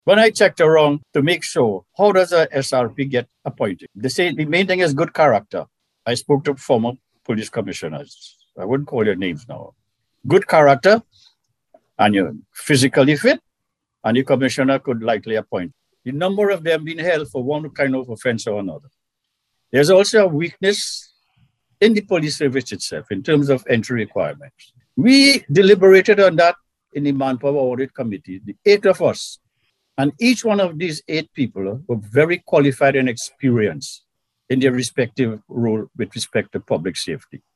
When I checked around to make sure, how does a SRP get appointed? They say the main thing is good character. I spoke to former police commissioners. I wouldn't call your names now. Good character, and you're physically fit, and the commissioner could likely appoint. The number of them being held for one kind of offense or another. There's also a weakness in the police service itself in terms of entry requirements. We deliberated on that in the Manpower Audit Committee, the 8 of us. And each one of these 8 people were very qualified and experienced in their respective role with respect to public safety.